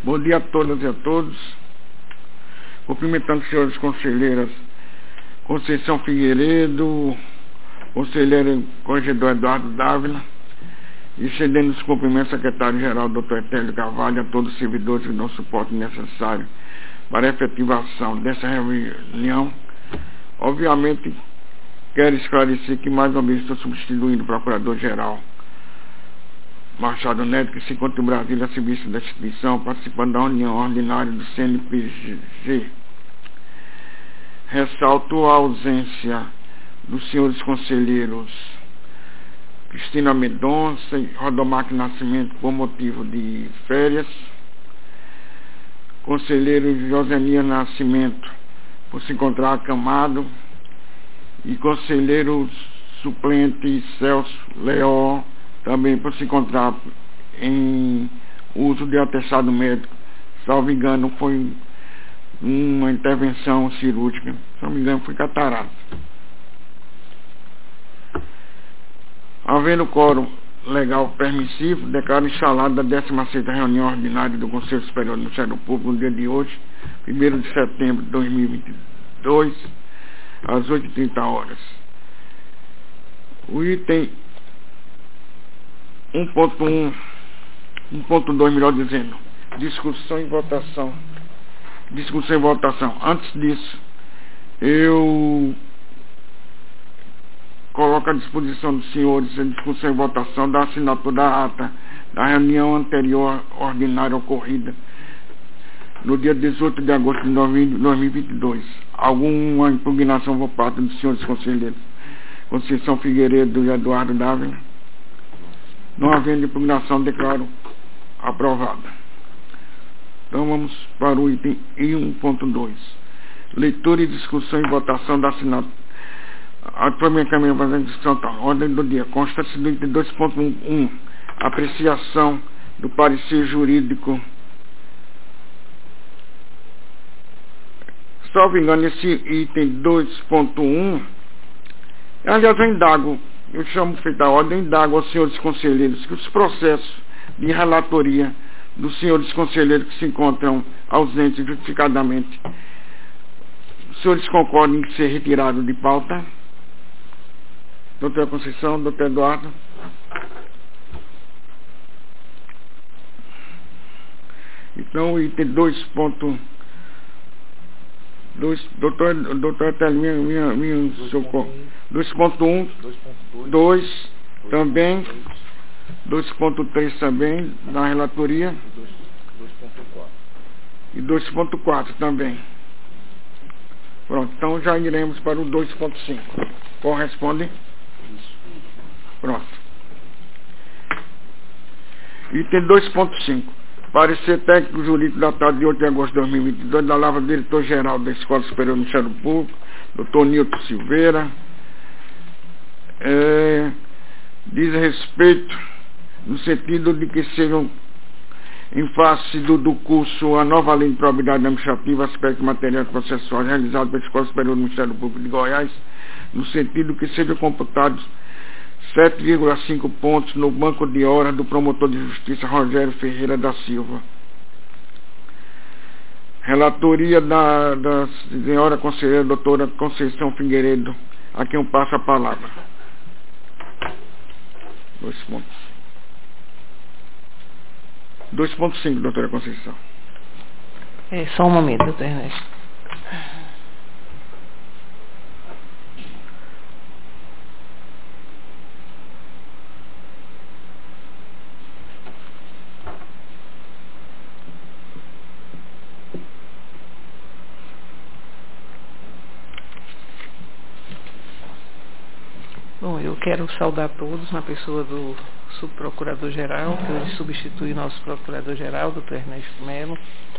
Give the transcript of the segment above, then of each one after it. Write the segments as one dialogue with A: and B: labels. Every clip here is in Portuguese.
A: Bom dia a todas e a todos. Cumprimentando as senhoras conselheiras Conceição Figueiredo, conselheiro corregedor Eduardo Dávila, e cedendo os cumprimentos ao secretário-geral Dr. Etélio Carvalho, a todos os servidores que dão suporte necessário para a efetivação dessa reunião. Obviamente, quero esclarecer que mais uma vez estou substituindo o procurador-geral Machado Neto, que se encontra em Brasília a serviço da instituição, participando da reunião ordinária do CNPG. Ressalto a ausência dos senhores conselheiros Cristina Mendonça e Rodomac Nascimento por motivo de férias, conselheiro Josenia Nascimento por se encontrar acamado e conselheiro suplente Celso Leó também por se encontrar em uso de atestado médico. Salvo engano, foi uma intervenção cirúrgica. Se não me engano, foi catarata. Havendo quórum legal permissivo, declaro instalada a 16ª reunião ordinária do Conselho Superior do Ministério Público no dia de hoje, 1º de setembro de 2022, às 8h30. O item 1.2, melhor dizendo, discussão e votação. Antes disso, eu coloco à disposição dos senhores a discussão e votação da assinatura da ata da reunião anterior ordinária ocorrida no dia 18 de agosto de 2022. Alguma impugnação por parte dos senhores conselheiros Conceição Figueiredo e Eduardo Dávila? Não havendo impugnação, declaro aprovada. Então vamos para o item 1.2. Leitura e discussão e votação da assinatura. Atualmente caminho para a discussão. Ordem do dia. Consta-se do item 2.1. Apreciação do parecer jurídico. Salvo engano, esse item 2.1, aliás, eu indago, eu chamo feita a ordem, indago aos senhores conselheiros que os processos de relatoria dos senhores conselheiros que se encontram ausentes justificadamente, os senhores concordam em ser retirado de pauta? Doutora Conceição, doutor Eduardo. Então, o item 2.2, doutor Etélio, minha socorro. 2.1, 2 também, 2.3 também, na relatoria. E 2.4 também. Pronto, então já iremos para o 2.5. Corresponde? Pronto. Item 2.5. Parecer técnico jurídico datado de 8 de agosto de 2022 da Lavra do Diretor-Geral da Escola Superior do Ministério Público, Dr. Nilton Silveira. Diz respeito no sentido de que sejam em face do curso a nova lei de probidade administrativa, aspectos materiais processuais realizado pela Escola Superior do Ministério Público de Goiás, no sentido que sejam computados 7,5 pontos no banco de horas do promotor de justiça Rogério Ferreira da Silva. Relatoria da senhora conselheira doutora Conceição Figueiredo, a quem eu passo a palavra. 2.5, doutora Conceição.
B: Só um momento, doutor Ernesto. Bom, eu quero saudar todos na pessoa do subprocurador-geral, que hoje substitui o nosso procurador-geral, doutor Ernesto Melo,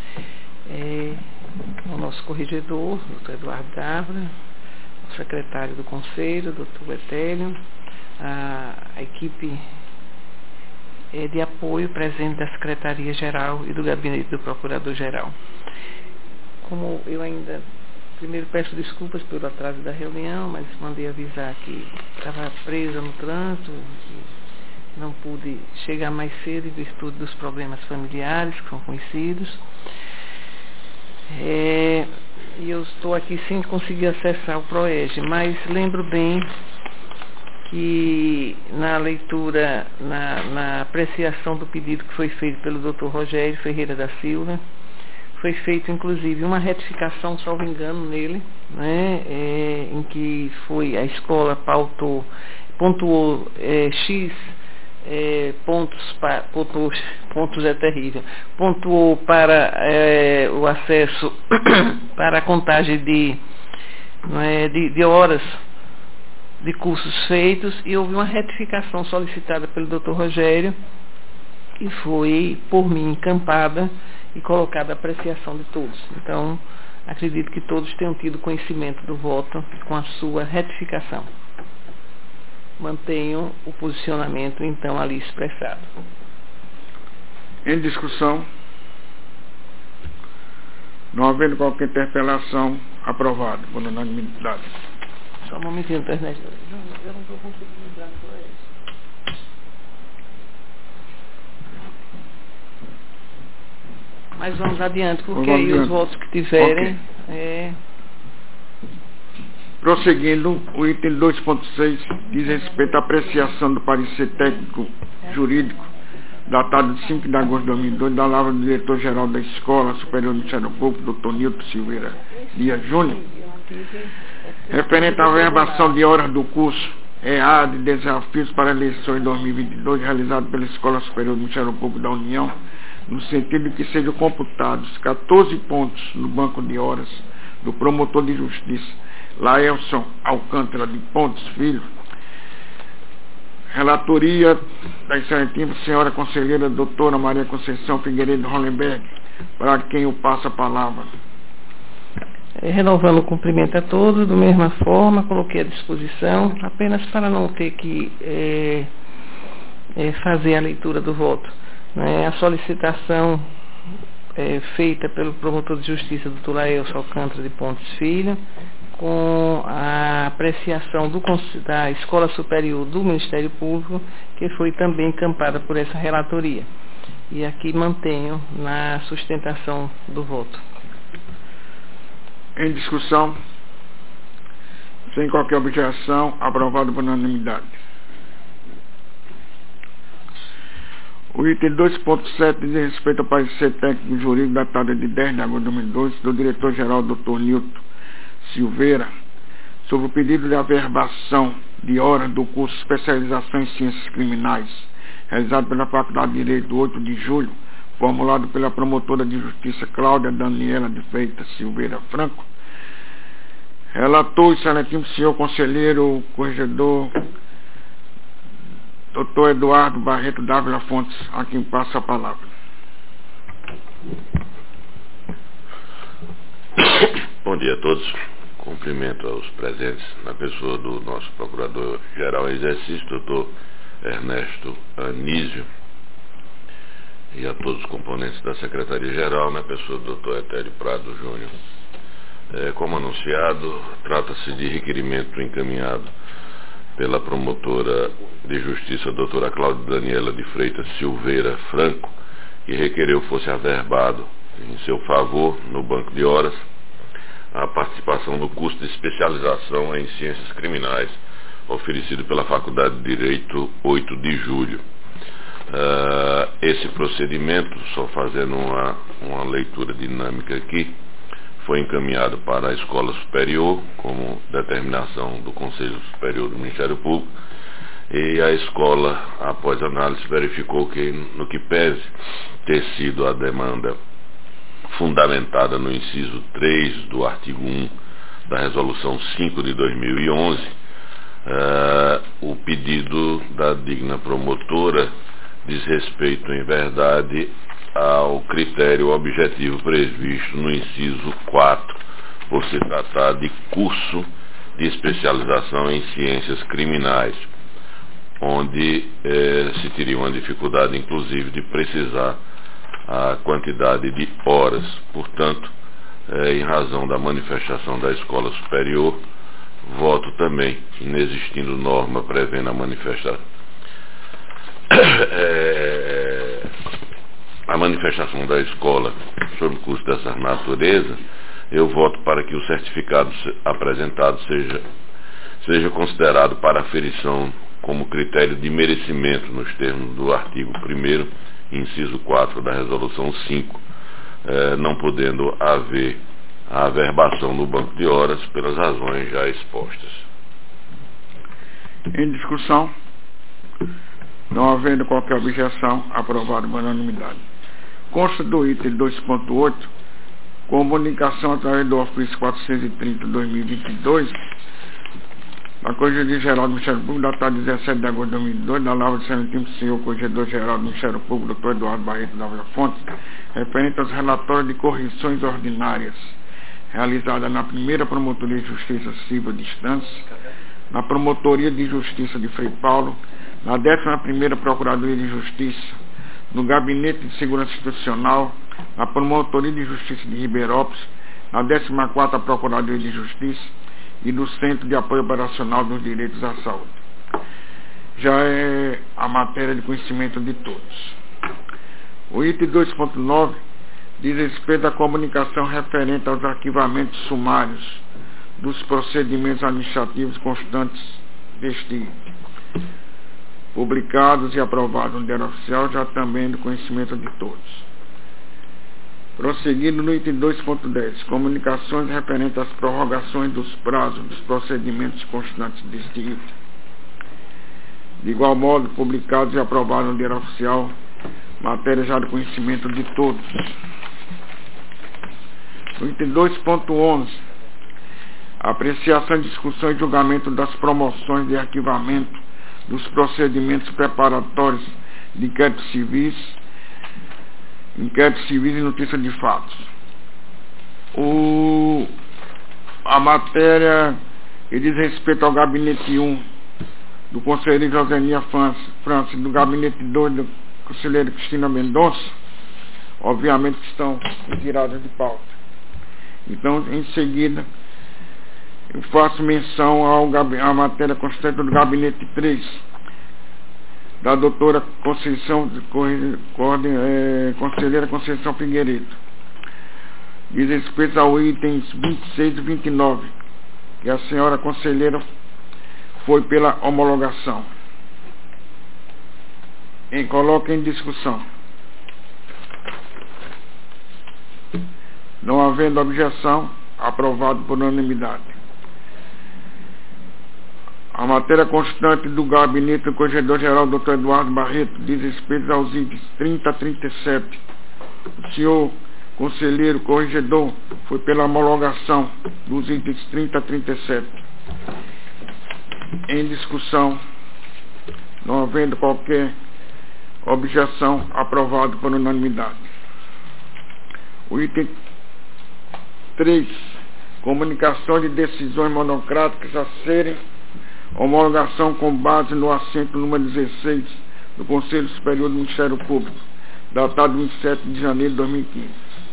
B: o nosso corregedor, doutor Eduardo Dávila, o secretário do Conselho, doutor Etélio, a equipe de apoio presente da Secretaria-Geral e do Gabinete do Procurador-Geral. Como eu ainda... Primeiro peço desculpas pelo atraso da reunião, mas mandei avisar que estava presa no trânsito não pude chegar mais cedo em virtude dos problemas familiares que são conhecidos. E eu estou aqui sem conseguir acessar o PROEG, mas lembro bem que na leitura, na apreciação do pedido que foi feito pelo Dr. Rogério Ferreira da Silva, foi feito inclusive uma retificação, salvo engano, nele, né, em que foi a escola pontuou X pontos é terrível, pontuou para o acesso para a contagem de horas de cursos feitos, e houve uma retificação solicitada pelo Dr. Rogério e foi por mim encampada e colocada à apreciação de todos. Então, acredito que todos tenham tido conhecimento do voto com a sua retificação. Mantenho o posicionamento, então, ali expressado.
A: Em discussão, não havendo qualquer interpelação, aprovado por unanimidade.
B: Só um momentinho, internet. Eu não estou conseguindo entrar no PROEG. Mas vamos adiante, porque aí os votos que tiverem...
A: Okay. Prosseguindo, o item 2.6 diz respeito à apreciação do parecer técnico jurídico datado de 5 de agosto de 2002 da palavra do diretor-geral da Escola Superior do Ministério Público, Dr. Nilton Silveira Dias Júnior, referente à verbação de horas do curso EA de Desafios para Eleições 2022 realizado pela Escola Superior do Ministério Público da União, no sentido de que sejam computados 14 pontos no banco de horas do promotor de justiça Laelson Alcântara de Pontes Filho. Relatoria da excelentíssima senhora conselheira doutora Maria Conceição Figueiredo Hollenberg, para quem eu passo a palavra.
B: Renovando o cumprimento a todos, da mesma forma, coloquei à disposição, apenas para não ter que fazer a leitura do voto. A solicitação feita pelo promotor de justiça, Dr. Laelson Alcântara de Pontes Filho, com a apreciação da Escola Superior do Ministério Público, que foi também encampada por essa relatoria. E aqui mantenho na sustentação do voto.
A: Em discussão, sem qualquer objeção, aprovado por unanimidade. O item 2.7 diz respeito ao parecer técnico jurídico datado de 10 de agosto de 2002 do diretor-geral Dr. Nilton Silveira, sobre o pedido de averbação de horas do curso de especialização em ciências criminais, realizado pela Faculdade de Direito 8 de julho, formulado pela promotora de justiça Cláudia Daniela de Freitas Silveira Franco. Relator, excelentíssimo senhor conselheiro corregedor Dr. Eduardo Barreto Dávila Fontes, a quem passo a palavra.
C: Bom dia a todos. Cumprimento aos presentes na pessoa do nosso Procurador-Geral em Exercício, Dr. Ernesto Anísio, e a todos os componentes da Secretaria-Geral, na pessoa do Dr. Etélio Prado Júnior. Como anunciado, trata-se de requerimento encaminhado pela promotora de justiça, doutora Cláudia Daniela de Freitas Silveira Franco, que requereu fosse averbado em seu favor, no banco de horas, a participação do curso de especialização em ciências criminais, oferecido pela Faculdade de Direito 8 de julho. Esse procedimento, só fazendo uma leitura dinâmica aqui, foi encaminhado para a Escola Superior, como determinação do Conselho Superior do Ministério Público, e a escola, após análise, verificou que, no que pese ter sido a demanda fundamentada no inciso 3 do artigo 1 da Resolução 5 de 2011, o pedido da digna promotora diz respeito, em verdade, ao critério objetivo previsto no inciso 4, por se tratar de curso de especialização em ciências criminais, onde se teria uma dificuldade, inclusive, de precisar a quantidade de horas. Portanto, em razão da manifestação da Escola Superior, voto também, inexistindo norma prevendo a manifestação. a manifestação da escola sobre o curso dessa natureza, eu voto para que o certificado apresentado seja considerado para aferição como critério de merecimento nos termos do artigo 1º, inciso 4 da resolução 5, não podendo haver a averbação no banco de horas pelas razões já expostas.
A: Em discussão, não havendo qualquer objeção, aprovado por unanimidade. Consta do item 2.8, comunicação através do ofício 430/2022, da Corregedoria Geral do Ministério Público, datado 17 de agosto de 2002, da Lavra de Excelentíssimo Senhor Corregedor Geral do Ministério Público, Dr. Eduardo Barreto da Fonte, referente aos relatórios de correções ordinárias realizadas na primeira Promotoria de Justiça Civil de Instância, na Promotoria de Justiça de Frei Paulo, na 11ª Procuradoria de Justiça, no Gabinete de Segurança Institucional, na Promotoria de Justiça de Ribeirópolis, na 14ª Procuradoria de Justiça e no Centro de Apoio Operacional dos Direitos à Saúde. Já é a matéria de conhecimento de todos. O item 2.9 diz respeito à comunicação referente aos arquivamentos sumários dos procedimentos administrativos constantes deste item, publicados e aprovados no Diário Oficial, já também do conhecimento de todos. Prosseguindo no item 2.10, comunicações referentes às prorrogações dos prazos dos procedimentos constantes deste item. De igual modo, publicados e aprovados no Diário Oficial, matéria já do conhecimento de todos. No item 2.11, apreciação, discussão e julgamento das promoções de arquivamento dos procedimentos preparatórios de inquéritos civis e notícia de fatos. A matéria que diz respeito ao gabinete 1 do conselheiro Josenia França, do gabinete 2 do conselheiro Cristina Mendonça, obviamente que estão retiradas de pauta. Então, em seguida, eu faço menção à matéria constante do gabinete 3, da doutora conselheira Conceição Figueiredo. Diz respeito ao itens 26 e 29, que a senhora conselheira foi pela homologação. Coloca em discussão. Não havendo objeção, aprovado por unanimidade. A matéria constante do gabinete do Corregedor Geral, Dr. Eduardo Barreto, diz respeito aos itens 30 a 37. O senhor conselheiro corregedor foi pela homologação dos itens 30 a 37. Em discussão, não havendo qualquer objeção, aprovado por unanimidade. O item 3, comunicação de decisões monocráticas a serem homologação com base no assento número 16 do Conselho Superior do Ministério Público, datado 27 de janeiro de 2015.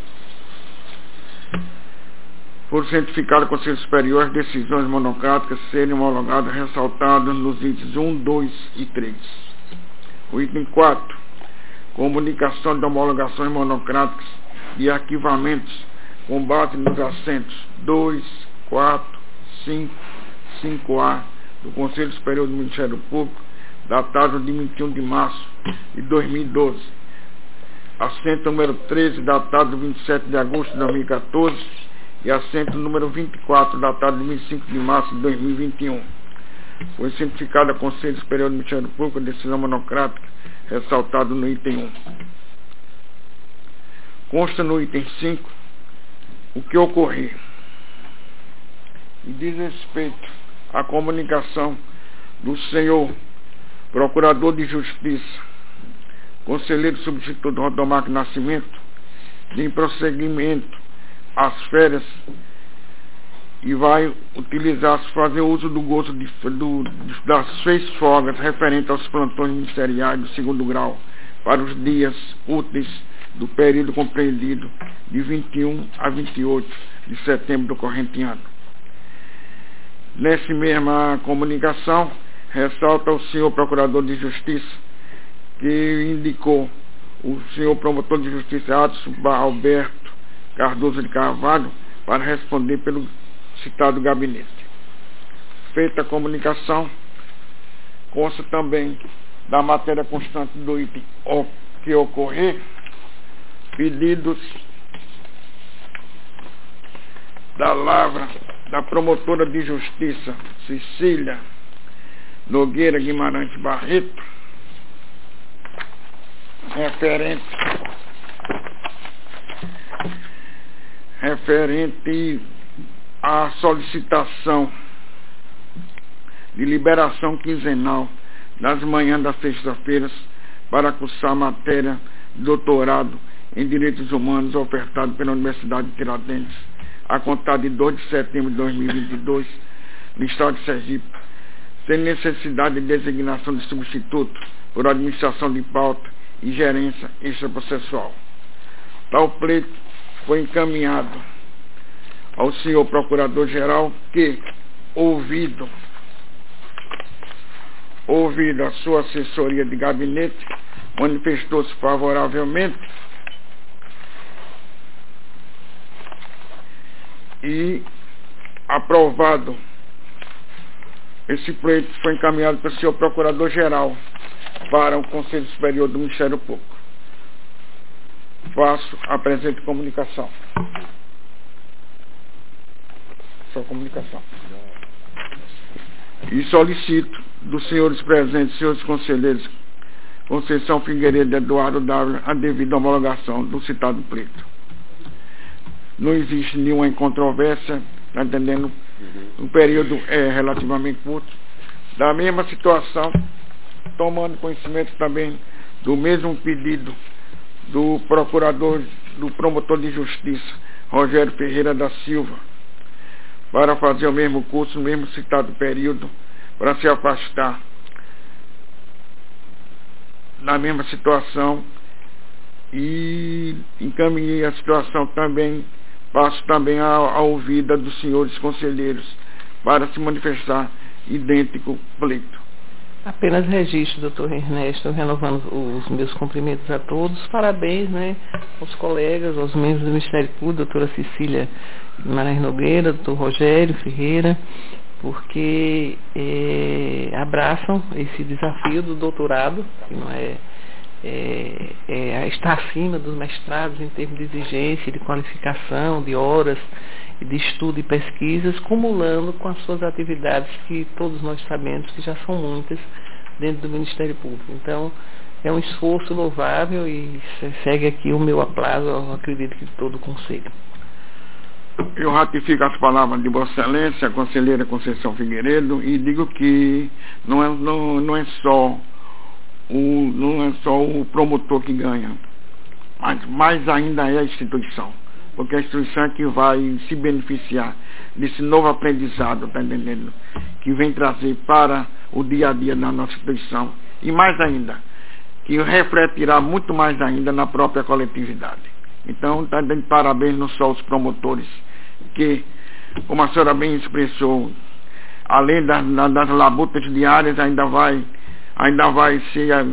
A: Por certificado do Conselho Superior, as decisões monocráticas serem homologadas, ressaltadas nos itens 1, 2 e 3. O item 4, comunicação de homologações monocráticas de arquivamentos com base nos assentos 2, 4, 5, 5A do Conselho Superior do Ministério Público, datado de 21 de março de 2012. Assento número 13, datado de 27 de agosto de 2014. E assento número 24, datado de 25 de março de 2021. Foi cientificado a Conselho Superior do Ministério Público a decisão monocrática, ressaltado no item 1. Consta no item 5 o que ocorrer. E diz respeito à comunicação do senhor Procurador de Justiça, Conselheiro Substituto Rodomarco Nascimento, em prosseguimento às férias, e vai fazer uso do gozo das 6 folgas referentes aos plantões ministeriais do 2º grau para os dias úteis do período compreendido de 21 a 28 de setembro do corrente ano. Nessa mesma comunicação, ressalta o senhor Procurador de Justiça que indicou o senhor promotor de justiça Adson Alberto Cardoso de Carvalho para responder pelo citado gabinete. Feita a comunicação, consta também da matéria constante do item que ocorrer, pedidos da lavra da promotora de justiça Cecília Nogueira Guimarães Barreto, referente à solicitação de liberação quinzenal nas manhãs das sextas-feiras para cursar matéria de doutorado em Direitos Humanos ofertado pela Universidade de Tiradentes, a contar de 2 de setembro de 2022, no estado de Sergipe, sem necessidade de designação de substituto por administração de pauta e gerência extraprocessual. Tal pleito foi encaminhado ao senhor Procurador-Geral que, ouvido a sua assessoria de gabinete, manifestou-se favoravelmente e aprovado. Esse pleito foi encaminhado pelo senhor Procurador-Geral para o Conselho Superior do Ministério Público. Faço a presente comunicação. Só comunicação. E solicito dos senhores presentes, senhores conselheiros Conceição Figueiredo e Eduardo Dávila, a devida homologação do citado pleito. Não existe nenhuma controvérsia, está entendendo? O período é relativamente curto. Da mesma situação, tomando conhecimento também do mesmo pedido do promotor de justiça Rogério Ferreira da Silva, para fazer o mesmo curso, no mesmo citado período, para se afastar da mesma situação, e encaminhei a situação também, passo também a ouvida dos senhores conselheiros para se manifestar idêntico pleito.
B: Apenas registro, doutor Ernesto, renovando os meus cumprimentos a todos, parabéns, né, aos colegas, aos membros do Ministério Público, doutora Cecília Guimarães Nogueira, doutor Rogério Ferreira, porque abraçam esse desafio do doutorado, que não está acima dos mestrados em termos de exigência, de qualificação, de horas, de estudo e pesquisas, cumulando com as suas atividades que todos nós sabemos que já são muitas dentro do Ministério Público. Então, é um esforço louvável e segue aqui o meu aplauso, eu acredito que de todo o Conselho.
A: Eu ratifico as palavras de Vossa Excelência, a conselheira Conceição Figueiredo, e digo que não é só o promotor que ganha, mas mais ainda é a instituição, porque a instituição é que vai se beneficiar desse novo aprendizado, tá entendendo? Que vem trazer para o dia a dia da nossa instituição, e mais ainda, que refletirá muito mais ainda na própria coletividade. Então, está dando parabéns não só aos promotores, que, como a senhora bem expressou, além das labutas diárias, ainda vai ser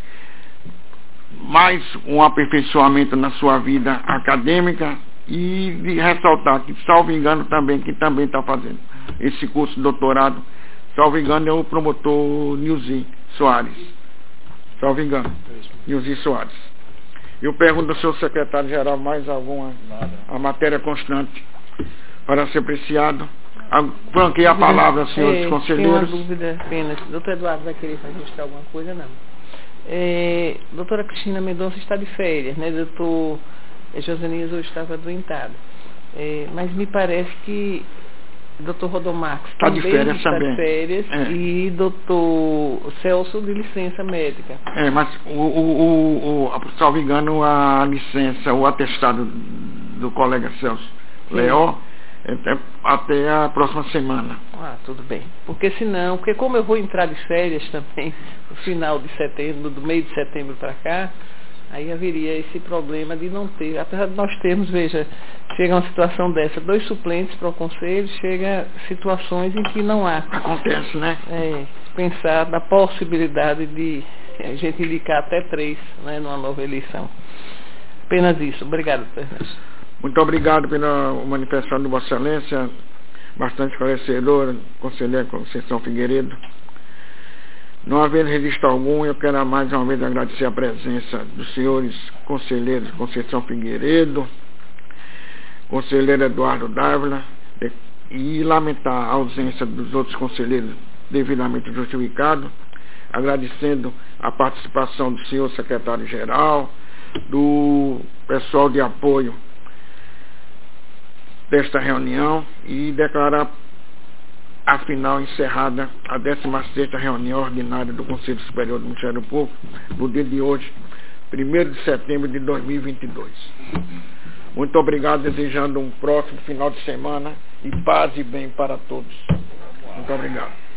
A: mais um aperfeiçoamento na sua vida acadêmica, e de ressaltar que, salvo engano também, que também está fazendo esse curso de doutorado, salvo engano, é o promotor Nilzi Soares. Salvo engano, Nilzi Soares. Eu pergunto ao senhor secretário-geral mais alguma a matéria constante para ser apreciado. Franquei a palavra, senhores conselheiros.
B: Tem uma dúvida apenas. Doutor Eduardo vai querer registrar alguma coisa? Não. Doutora Cristina Mendonça está de férias, né? Doutor Josenias hoje estava adoentado. Mas me parece que doutor Rodomarcos
A: está de férias
B: está
A: também.
B: De férias, e doutor Celso de licença médica.
A: Mas salvo engano, a licença, o atestado do colega Celso Leó até a próxima semana.
B: Tudo bem. Porque como eu vou entrar de férias também no final de setembro, do meio de setembro para cá, aí haveria esse problema de não ter, apesar de nós termos, veja, chega uma situação dessa, 2 suplentes para o Conselho, chega situações em que não há.
A: Acontece, né?
B: Pensar na possibilidade de a gente indicar até 3, né, numa nova eleição. Apenas isso. Obrigado, presidente.
A: Muito obrigado pela manifestação de Vossa Excelência, bastante esclarecedora, conselheiro Conceição Figueiredo. Não havendo registro algum, eu quero mais uma vez agradecer a presença dos senhores conselheiros Conceição Figueiredo, conselheiro Eduardo Dávila, e lamentar a ausência dos outros conselheiros devidamente justificados, agradecendo a participação do senhor secretário-geral, do pessoal de apoio desta reunião e declarar afinal encerrada a 16ª reunião ordinária do Conselho Superior do Ministério Público no dia de hoje, 1º de setembro de 2022. Muito obrigado, desejando um próximo final de semana e paz e bem para todos. Muito obrigado.